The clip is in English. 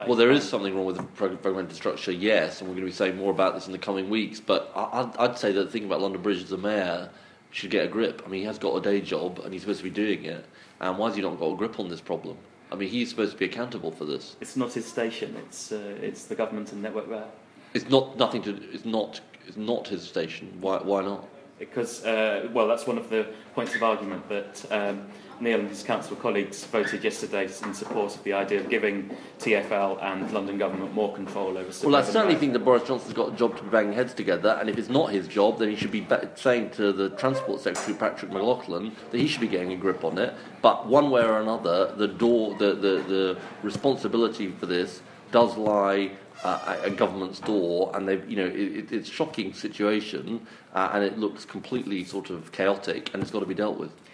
Well, there is something wrong with the fragmented structure, yes, and we're going to be saying more about this in the coming weeks. But I'd say that the thing about London Bridge as a mayor should get a grip. I mean, he has got a day job and he's supposed to be doing it. And why has he not got a grip on this problem? I mean, he's supposed to be accountable for this. It's not his station. It's the government and Network Rail. It's not his station. Why not? Because that's one of the points of argument that Neil and his council colleagues voted yesterday in support of the idea of giving TfL and London government more control over suburban. Well, I certainly think that Boris Johnson's got a job to be banging heads together, and if it's not his job, then he should be saying to the Transport Secretary, Patrick McLaughlin, that he should be getting a grip on it. But one way or another, the responsibility for this does lie at government's door, and it's a shocking situation, and it looks completely sort of chaotic, and it's got to be dealt with.